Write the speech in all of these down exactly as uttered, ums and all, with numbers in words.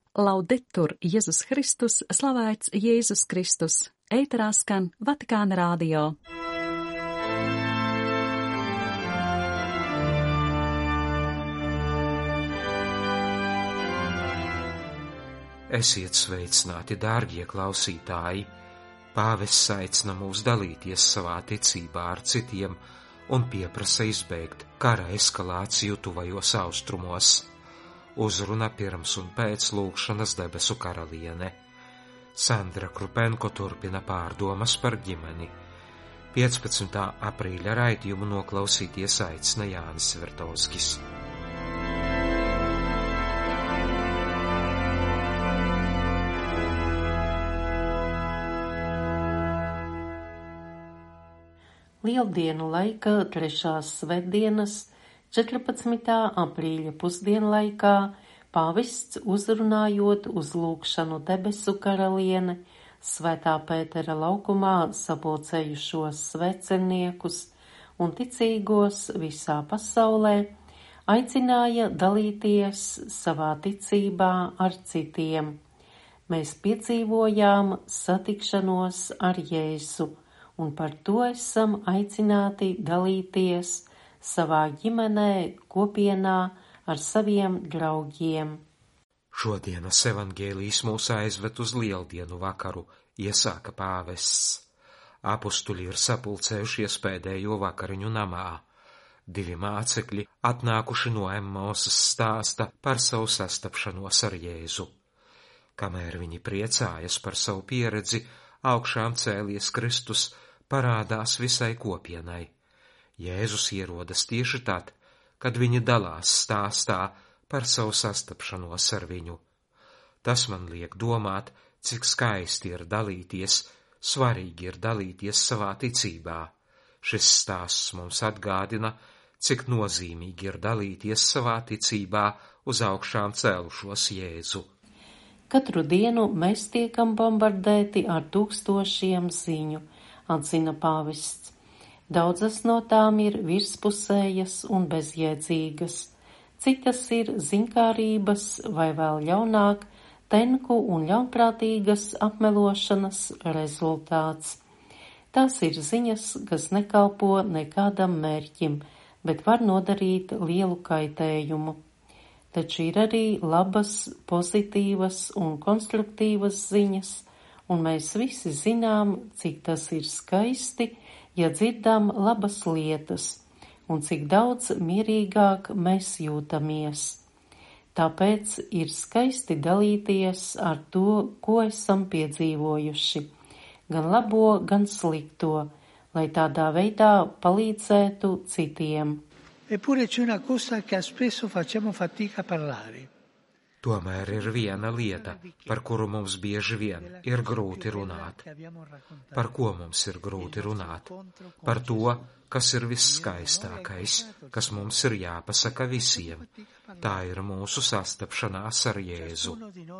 Laudetur Jēzus Kristus, slavēts Jēzus Kristus. Ēterā skan Vatikāna radio. Esiet sveicināti, dārgie klausītāji! Pāvests aicina mūs dalīties savā ticībā ar citiem un pieprasa izbeigt kara eskalāciju tuvajos austrumos. Uzruna pirms un pēc lūgšanas debesu karaliene. Sandra Krupenko turpina pārdomas par ģimeni. piecpadsmitā aprīļa raidījumu noklausīties aicina Jānis Svertovskis. Lieldienu laika trešās svētdienas, četrpadsmitā aprīļa pusdienlaikā, pāvests uzrunājot uz lūgšanu debesu karaliene, Svētā Pētera laukumā sapulcējušos sveceniekus un ticīgos visā pasaulē, aicināja dalīties savā ticībā ar citiem. Mēs piedzīvojām satikšanos ar Jēzu, un par to esam aicināti dalīties savā ģimenē, kopienā ar saviem draugiem. Šodienas evangēlijs mūs aizved uz lieldienu vakaru, iesāka pāvests. Apustuļi ir sapulcējušies pēdējo vakariņu namā. Divi mācekļi atnākuši no Emmausas stāsta par savu sastapšanos ar Jēzu. Kamēr viņi priecājas par savu pieredzi, augšām cēlies Kristus parādās visai kopienai. Jēzus ierodas tieši tad, kad viņi dalās stāstā par savu sastapšanos ar viņu. Tas man liek domāt, cik skaisti ir dalīties, svarīgi ir dalīties savā ticībā. Šis stāsts mums atgādina, cik nozīmīgi ir dalīties savā ticībā uz augšām cēlušos Jēzu. Katru dienu mēs tiekam bombardēti ar tūkstošiem ziņu, atzina pāvests. Daudzas no tām ir virspusējas un bezjēdzīgas, citas ir ziņkārības vai vēl ļaunāk tenku un ļaunprātīgas apmelošanas rezultāts. Tās ir ziņas, kas nekalpo nekādam mērķim, bet var nodarīt lielu kaitējumu. Taču ir arī labas, pozitīvas un konstruktīvas ziņas, un mēs visi zinām, cik tas ir skaisti, ja dzirdam labas lietas, un cik daudz mierīgāk mēs jūtamies. Tāpēc ir skaisti dalīties ar to, ko esam piedzīvojuši, gan labo, gan slikto, lai tādā veidā palīdzētu citiem. Eppure c'è una cosa che spesso facciamo fatica a parlare. Tomēr ir viena lieta, par kuru mums bieži vien ir grūti runāt. Par ko mums ir grūti runāt? Par to, kas ir visskaistākais, kas mums ir jāpasaka visiem. Tā ir mūsu sastapšanās ar Jēzu.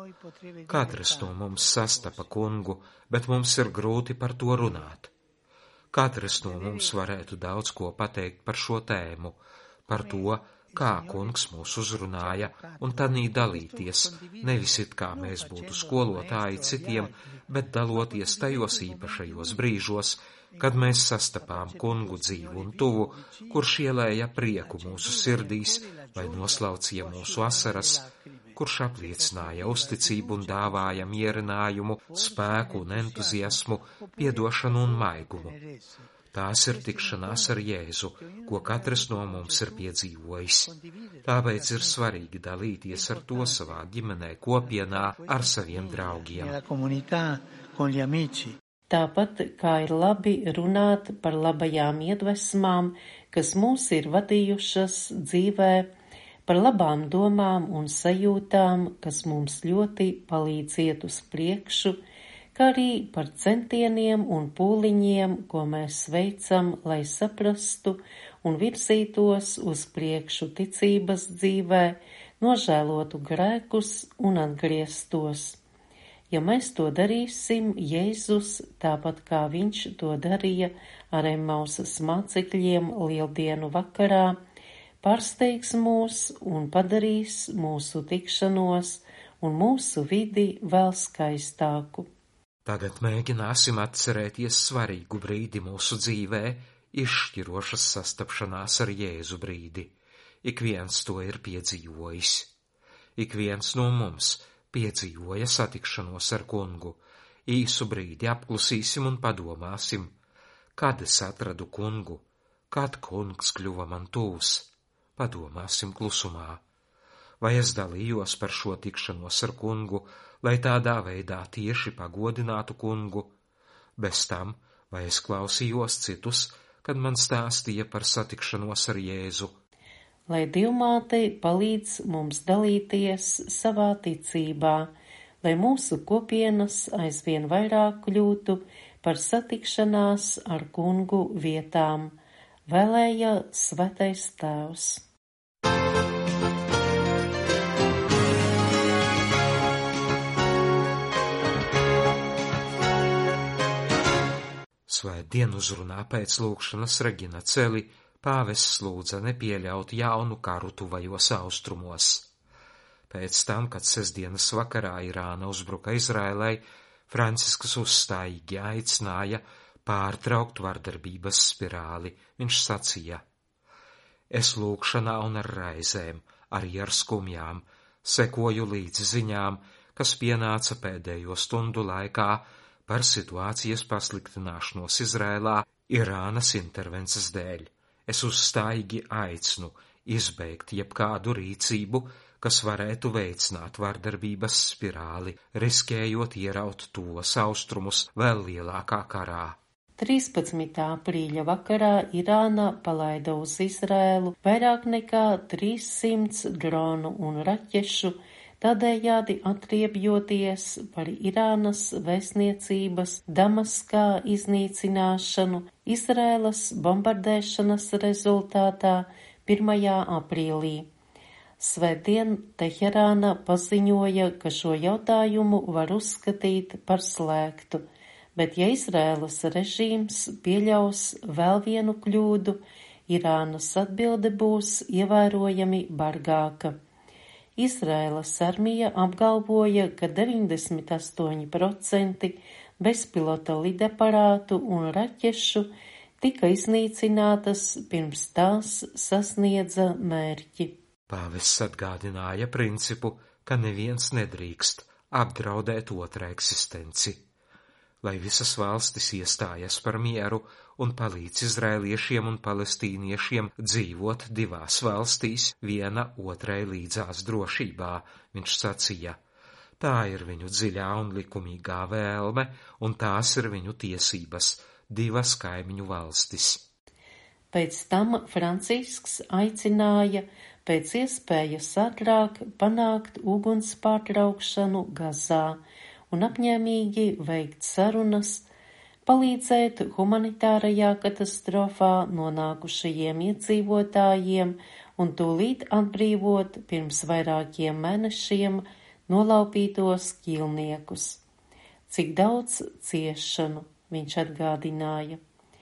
Katrs no mums sastapa kungu, bet mums ir grūti par to runāt. Katrs no mums varētu daudz ko pateikt par šo tēmu, par to, kā kungs mūs uzrunāja, un tādī dalīties, nevis it kā mēs būtu skolotāji citiem, bet daloties tajos īpašajos brīžos, kad mēs sastapām kungu dzīvu un tuvu, kurš ielēja prieku mūsu sirdīs vai noslaucīja mūsu asaras, kurš apliecināja uzticību un dāvāja mierinājumu, spēku un entuziasmu, piedošanu un maigumu. Tās ir tikšanās ar Jēzu, ko katrs no mums ir piedzīvojis. Tāpēc ir svarīgi dalīties ar to savā ģimenē, kopienā, ar saviem draugiem. Tāpat kā ir labi runāt par labajām iedvesmām, kas mūs ir vadījušas dzīvē, par labām domām un sajūtām, kas mums ļoti palīdz iet uz priekšu, kā arī par centieniem un pūliņiem, ko mēs veicam, lai saprastu un virzītos uz priekšu ticības dzīvē, nožēlotu grēkus un atgrieztos. Ja mēs to darīsim, Jēzus, tāpat kā viņš to darīja ar Emmausas mācekļiem lieldienu vakarā, pārsteigs mūs un padarīs mūsu tikšanos un mūsu vidi vēl skaistāku. Tagad mēģināsim atcerēties svarīgu brīdi mūsu dzīvē, izšķirošas sastapšanās ar Jēzu brīdi. Ik viens to ir piedzīvojis. Ik viens no mums piedzīvoja satikšanos ar kungu. Īsu brīdi apklusīsim un padomāsim, kad es atradu kungu, kad kungs kļuva man tūs. Padomāsim klusumā. Vai es dalījos par šo tikšanos ar kungu, lai tādā veidā tieši pagodinātu kungu? Bez tam, vai es klausījos citus, kad man stāstīja par satikšanos ar Jēzu? Lai Dievmāte palīdz mums dalīties savā ticībā, lai mūsu kopienas aizvien vairāk kļūtu par satikšanās ar kungu vietām, vēlēja Svētais Tēvs. Svētdien uzrunā pēc lūgšanas Regina Celi pāvests lūdza nepieļaut jaunu karu tuvajos austrumos. Pēc tam, kad sestdienas vakarā Irāna uzbruka Izraēlai, Francisks uzstājīgi aicināja pārtraukt vardarbības spirāli. Viņš sacīja: Es lūgšanā un ar raizēm, arī ar skumjām, sekoju līdzi ziņām, kas pienāca pēdējo stundu laikā par situācijas pasliktināšanos Izrēlā Irānas intervences dēļ. Es uzstājīgi aicinu izbeigt jebkādu rīcību, kas varētu veicināt vardarbības spirāli, riskējot ieraut tos austrumus vēl lielākā karā. trīspadsmitā aprīļa vakarā Irāna palaida uz Izrēlu vairāk nekā trīssimts dronu un raķešu, tādējādi atriebjoties par Irānas vēstniecības Damaskā iznīcināšanu Izrēlas bombardēšanas rezultātā pirmajā aprīlī. Svētdien Teherāna paziņoja, ka šo jautājumu var uzskatīt par slēgtu, bet ja Izrēlas režīms pieļaus vēl vienu kļūdu, Irānas atbilde būs ievērojami bargāka. Izraēlas armija apgalvoja, ka deviņdesmit astoņi procenti bezpilota lidaparātu un raķešu tika iznīcinātas pirms tās sasniedza mērķi. Pāvests atgādināja principu, ka neviens nedrīkst apdraudēt otra eksistenci. Lai visas valstis iestājas par mieru un palīdz izrēliešiem un palestīniešiem dzīvot divās valstīs, viena otrai līdzās drošībā, viņš sacīja. Tā ir viņu dziļā un likumīgā vēlme, un tās ir viņu tiesības, divas kaimiņu valstis. Pēc tam Francisks aicināja pēc iespējas ātrāk panākt uguns pārtraukšanu Gazā un apņēmīgi veikt sarunas, palīdzēt humanitārajā katastrofā nonākušajiem iedzīvotājiem un tūlīt atbrīvot pirms vairākiem mēnešiem nolaupītos ķīlniekus. Cik daudz ciešanu, viņš atgādināja.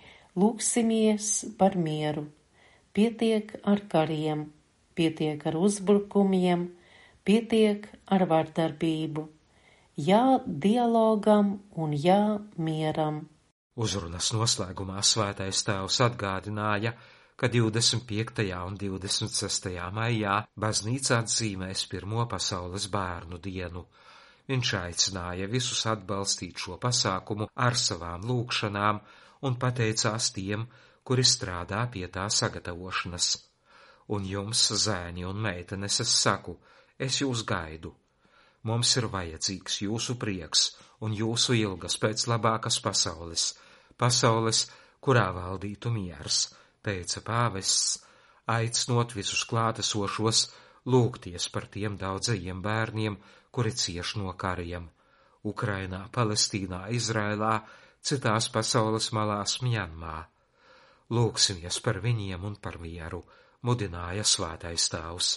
Lūksimies par mieru, pietiek ar kariem, pietiek ar uzbrukumiem, pietiek ar vardarbību. Jā dialogam un jā mieram. Uzrunas noslēgumā Svētais Tēvs atgādināja, ka divdesmit piektajā un divdesmit sestajā maijā baznīca atzīmēs pirmo pasaules bērnu dienu. Viņš aicināja visus atbalstīt šo pasākumu ar savām lūgšanām un pateicās tiem, kuri strādā pie tā sagatavošanas. Un jums, zēni un meitenes, es saku, es jūs gaidu. Mums ir vajadzīgs jūsu prieks un jūsu ilgas pēc labākas pasaules, pasaules, kurā valdītu miers, teica pāvests, aicinot visus klātesošos lūgties par tiem daudzajiem bērniem, kuri cieš no kariem – Ukrainā, Palestīnā, Izrēlā, citās pasaules malās Mjanmā. Lūksimies par viņiem un par mieru, mudināja Svētais Tēvs.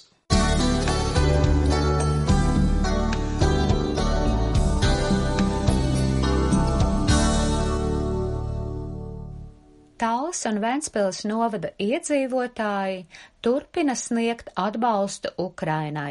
Tallas un Ventspils novada iedzīvotāji turpina sniegt atbalstu Ukrainai.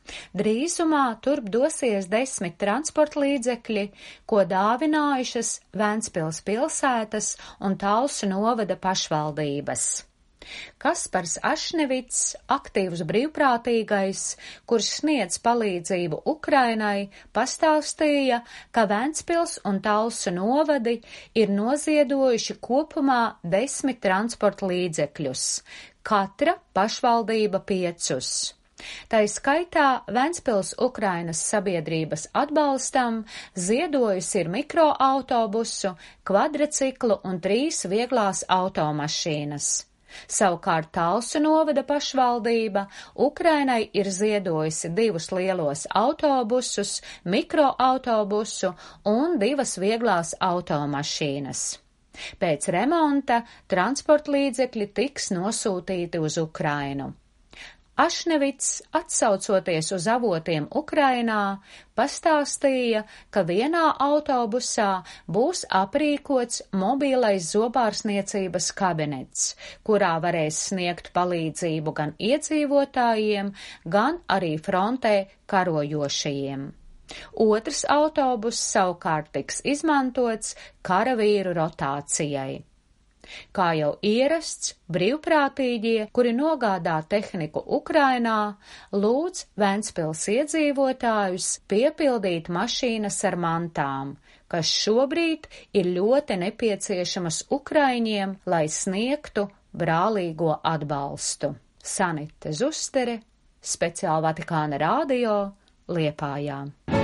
Drīzumā turp dosies desmit transportlīdzekļi, ko dāvinājušas Ventspils pilsētas un Talsu novada pašvaldības. Kaspars Ašnevits, aktīvs brīvprātīgais, kurš sniedz palīdzību Ukrainai, pastāstīja, ka Ventspils un Talsu novadi ir noziedojuši kopumā desmit transportlīdzekļus, katra pašvaldība piecus. Tai skaitā Ventspils Ukrainas sabiedrības atbalstam ziedojis ir mikroautobusu, kvadraciklu un trīs vieglās automašīnas. Savukārt Talsu novada pašvaldība Ukrainai ir ziedojusi divus lielos autobusus, mikroautobusu un divas vieglās automašīnas. Pēc remonta transportlīdzekļi tiks nosūtīti uz Ukrainu. Ašnevits, atsaucoties uz avotiem Ukrainā, pastāstīja, ka vienā autobusā būs aprīkots mobilais zobārstniecības kabinets, kurā varēs sniegt palīdzību gan iedzīvotājiem, gan arī frontē karojošajiem. Otrs autobus savukārt tiks izmantots karavīru rotācijai. Kā jau ierasts, brīvprātīgie, kuri nogādā tehniku Ukrainā, lūdz Ventspils iedzīvotājus piepildīt mašīnas ar mantām, kas šobrīd ir ļoti nepieciešamas ukraiņiem, lai sniegtu brālīgo atbalstu. Sanite Zustere, speciāli Vatikāna radio, Liepājā.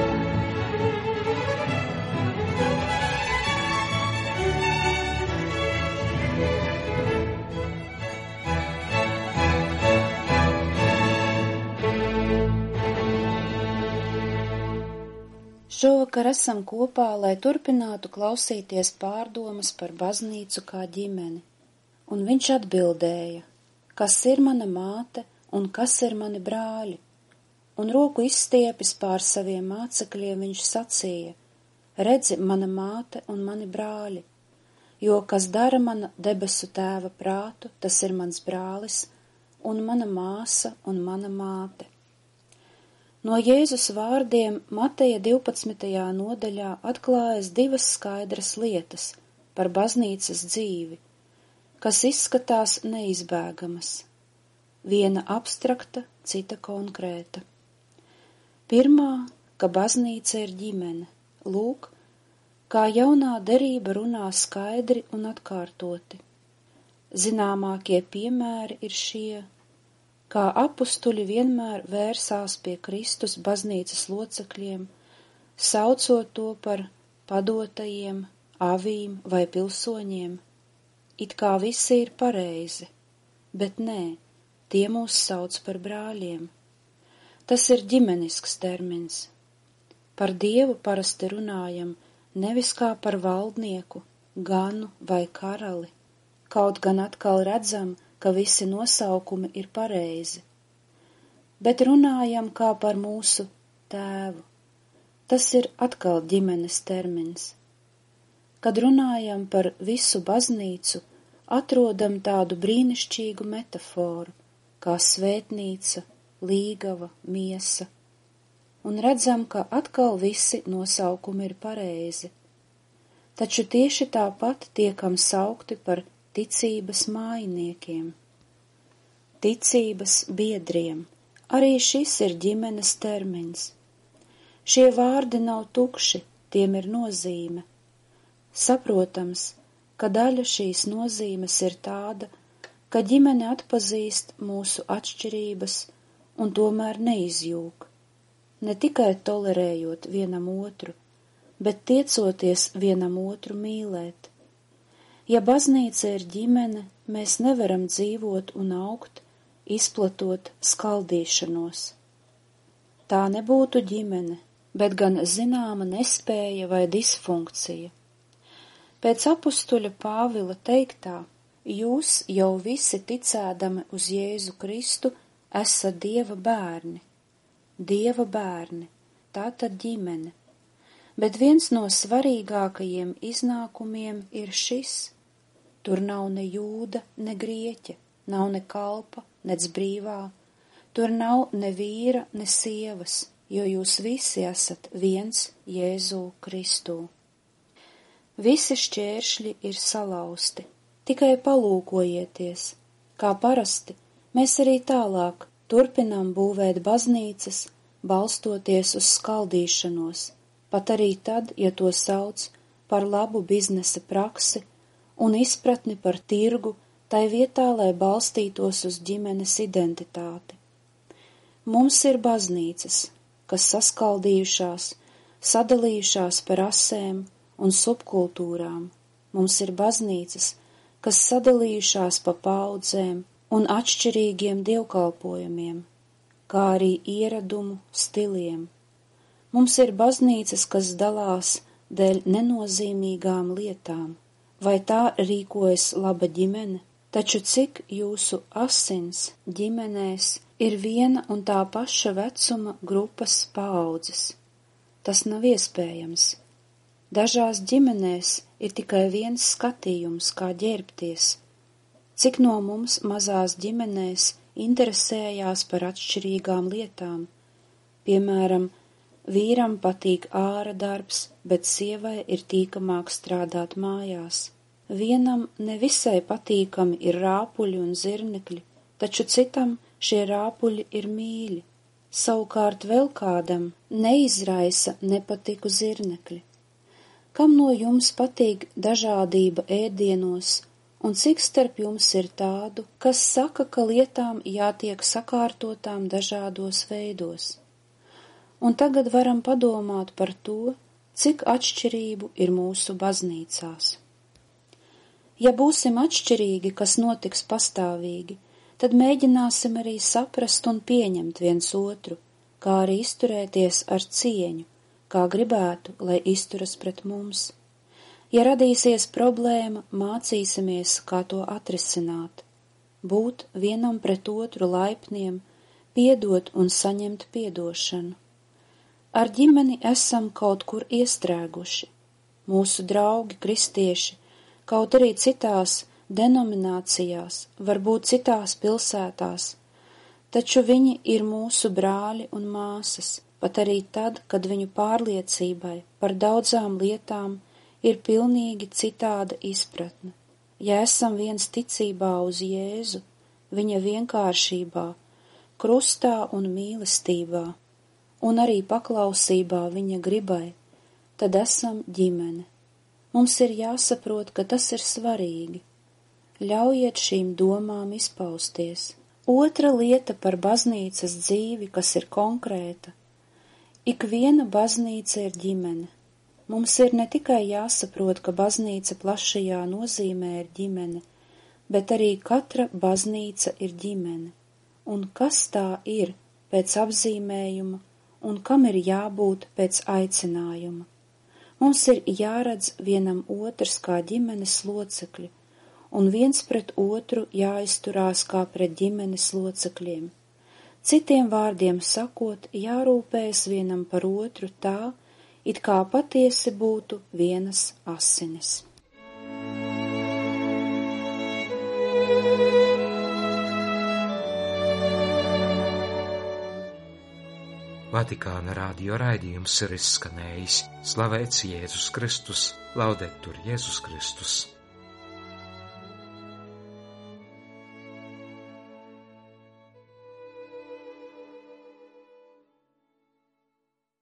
Šovakar esam kopā, lai turpinātu klausīties pārdomas par baznīcu kā ģimeni. Un viņš atbildēja, kas ir mana māte un kas ir mani brāļi. Un roku izstiepis pār saviem mācekļiem viņš sacīja, redzi mana māte un mani brāļi, jo kas dara mana debesu tēva prātu, tas ir mans brālis un mana māsa un mana māte. No Jēzus vārdiem Mateja divpadsmitajā nodaļā atklājas divas skaidras lietas par baznīcas dzīvi, kas izskatās neizbēgamas. Viena abstrakta, cita konkrēta. Pirmā, ka baznīca ir ģimene. Lūk, kā jaunā derība runā skaidri un atkārtoti. Zināmākie piemēri ir šie, kā apustuļi vienmēr vērsās pie Kristus baznīcas locekļiem, saucot to par padotajiem, avīm vai pilsoņiem, it kā visi ir pareizi, bet nē, tie mūs sauc par brāļiem. Tas ir ģimenisks termins. Par Dievu parasti runājam nevis kā par valdnieku, ganu vai karali, kaut gan atkal redzam, ka visi nosaukumi ir pareizi, bet runājam kā par mūsu tēvu. Tas ir atkal ģimenes termins. Kad runājam par visu baznīcu, atrodam tādu brīnišķīgu metaforu, kā svētnīca, līgava, miesa, un redzam, ka atkal visi nosaukumi ir pareizi. Taču tieši tāpat tiekam saukti par ticības mājiniekiem, ticības biedriem. Arī šis ir ģimenes termins. Šie vārdi nav tukši, tiem ir nozīme. Saprotams, ka daļa šīs nozīmes ir tāda, ka ģimene atpazīst mūsu atšķirības un tomēr neizjūg, ne tikai tolerējot vienam otru, bet tiecoties vienam otru mīlēt. Ja baznīca ir ģimene, mēs nevaram dzīvot un augt, izplatot skaldīšanos. Tā nebūtu ģimene, bet gan zināma nespēja vai disfunkcija. Pēc apustuļa Pāvila teiktā, jūs jau visi ticēdami uz Jēzu Kristu esat Dieva bērni. Dieva bērni, tā tad ģimene. Bet viens no svarīgākajiem iznākumiem ir šis. Tur nav ne jūda, ne grieķa, nav ne kalpa, nec brīvā. Tur nav ne vīra, ne sievas, jo jūs visi esat viens Jēzū Kristū. Visi šķēršļi ir salauzti, tikai palūkojieties, kā parasti mēs arī tālāk turpinām būvēt baznīcas, balstoties uz skaldīšanos, pat arī tad, ja to sauc par labu biznesa praksi un izpratni par tirgu, tai vietā, lai balstītos uz ģimenes identitāti. Mums ir baznīcas, kas saskaldījušās, sadalījušās par rasēm un subkultūrām. Mums ir baznīcas, kas sadalījušās pa paudzēm un atšķirīgiem dievkalpojumiem, kā arī ieradumu stiliem. Mums ir baznīcas, kas dalās dēļ nenozīmīgām lietām, vai tā rīkojas laba ģimene, taču cik jūsu asins ģimenēs ir viena un tā paša vecuma grupas paaudzes. Tas nav iespējams. Dažās ģimenēs ir tikai viens skatījums, kā ģērbties. Cik no mums mazās ģimenēs interesējās par atšķirīgām lietām? Piemēram, vīram patīk āra darbs, bet sievai ir tīkamāk strādāt mājās. Vienam nevisai patīkami ir rāpuļi un zirnekļi, taču citam šie rāpuļi ir mīļi. Savukārt vēl kādam neizraisa nepatiku zirnekļi. Kam no jums patīk dažādība ēdienos, un cik starp jums ir tādu, kas saka, ka lietām jātiek sakārtotām dažādos veidos? Un tagad varam padomāt par to, cik atšķirību ir mūsu baznīcās. Ja būsim atšķirīgi, kas notiks pastāvīgi, tad mēģināsim arī saprast un pieņemt viens otru, kā arī izturēties ar cieņu, kā gribētu, lai izturas pret mums. Ja radīsies problēma, mācīsimies, kā to atrisināt, būt vienam pret otru laipniem, piedot un saņemt piedošanu. Ar ģimeni esam kaut kur iestrēguši. Mūsu draugi, kristieši, kaut arī citās denominācijās, varbūt citās pilsētās, taču viņi ir mūsu brāļi un māsas, pat arī tad, kad viņu pārliecībai par daudzām lietām ir pilnīgi citāda izpratne. Ja esam viens ticībā uz Jēzu, viņa vienkāršībā, krustā un mīlestībā, un arī paklausībā viņa gribai, tad esam ģimene. Mums ir jāsaprot, ka tas ir svarīgi. Ļaujiet šīm domām izpausties. Otra lieta par baznīcas dzīvi, kas ir konkrēta. Ikviena baznīca ir ģimene. Mums ir ne tikai jāsaprot, ka baznīca plašajā nozīmē ir ģimene, bet arī katra baznīca ir ģimene. Un kas tā ir pēc apzīmējuma un kam ir jābūt pēc aicinājuma? Mums ir jāredz vienam otrs kā ģimenes locekļi, un viens pret otru jāizturās kā pret ģimenes locekļiem. Citiem vārdiem sakot, jārūpējas vienam par otru tā, it kā patiesi būtu vienas asinis. Vatikāna radio raidījums ir izskanējis. Slavēts Jēzus Kristus, laudetur Jēzus Kristus.